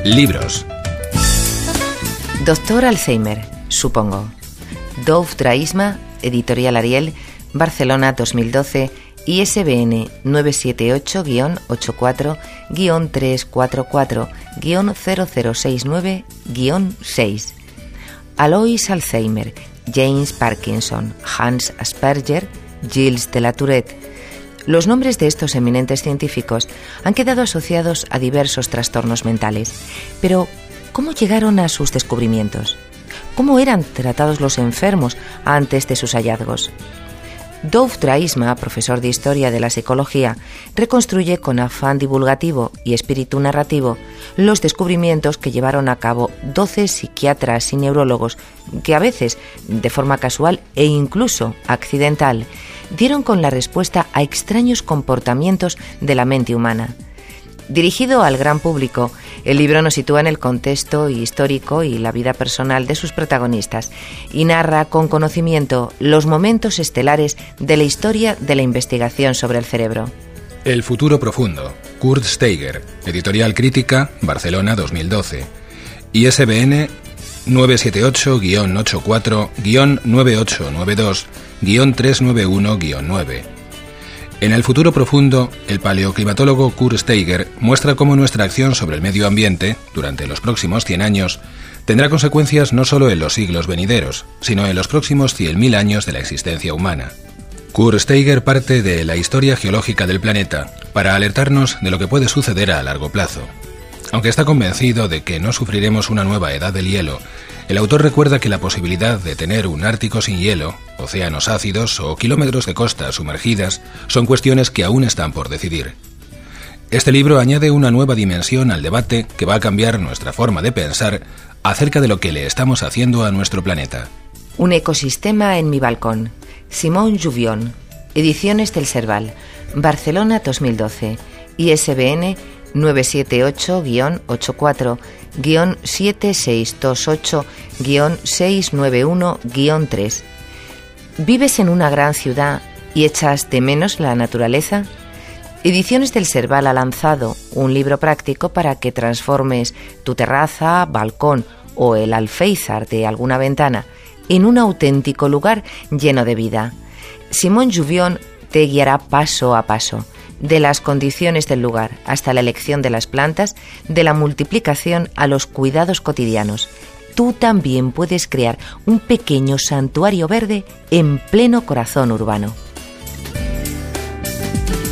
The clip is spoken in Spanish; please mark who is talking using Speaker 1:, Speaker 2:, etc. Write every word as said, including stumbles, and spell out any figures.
Speaker 1: Libros.
Speaker 2: Doctor Alzheimer, supongo. Dove Draisma, Editorial Ariel, Barcelona dos mil doce, I S B N nueve siete ocho guión ochenta y cuatro guión trescientos cuarenta y cuatro guión cero cero sesenta y nueve guión seis. Alois Alzheimer, James Parkinson, Hans Asperger, Gilles de la Tourette. Los nombres de estos eminentes científicos han quedado asociados a diversos trastornos mentales. Pero, ¿cómo llegaron a sus descubrimientos? ¿Cómo eran tratados los enfermos antes de sus hallazgos? Dove Draisma, profesor de Historia de la Psicología, reconstruye con afán divulgativo y espíritu narrativo los descubrimientos que llevaron a cabo doce psiquiatras y neurólogos que a veces, de forma casual e incluso accidental, dieron con la respuesta a extraños comportamientos de la mente humana. Dirigido al gran público, el libro nos sitúa en el contexto histórico y la vida personal de sus protagonistas y narra con conocimiento los momentos estelares de la historia de la investigación sobre el cerebro.
Speaker 1: El futuro profundo, Kurt Steiger, Editorial Crítica, Barcelona dos mil doce, I S B N nueve siete ocho guión ochenta y cuatro guión nueve ocho nueve dos guión trescientos noventa y uno guión nueve. En El futuro profundo, el paleoclimatólogo Kurt Steiger muestra cómo nuestra acción sobre el medio ambiente, durante los próximos cien años, tendrá consecuencias no solo en los siglos venideros, sino en los próximos cien mil años de la existencia humana. Kurt Steiger parte de la historia geológica del planeta para alertarnos de lo que puede suceder a largo plazo. Aunque está convencido de que no sufriremos una nueva edad del hielo, el autor recuerda que la posibilidad de tener un Ártico sin hielo, océanos ácidos o kilómetros de costas sumergidas son cuestiones que aún están por decidir. Este libro añade una nueva dimensión al debate que va a cambiar nuestra forma de pensar acerca de lo que le estamos haciendo a nuestro planeta.
Speaker 2: Un ecosistema en mi balcón. Simón Jouvion, Ediciones del Serval, Barcelona dos mil doce, I S B N nueve siete ocho guión ochenta y cuatro guión siete seis dos ocho guión seiscientos noventa y uno guión tres. ¿Vives en una gran ciudad y echas de menos la naturaleza? Ediciones del Serval ha lanzado un libro práctico para que transformes tu terraza, balcón o el alféizar de alguna ventana en un auténtico lugar lleno de vida. Simón Jouvion te guiará paso a paso, de las condiciones del lugar hasta la elección de las plantas, de la multiplicación a los cuidados cotidianos. Tú también puedes crear un pequeño santuario verde en pleno corazón urbano.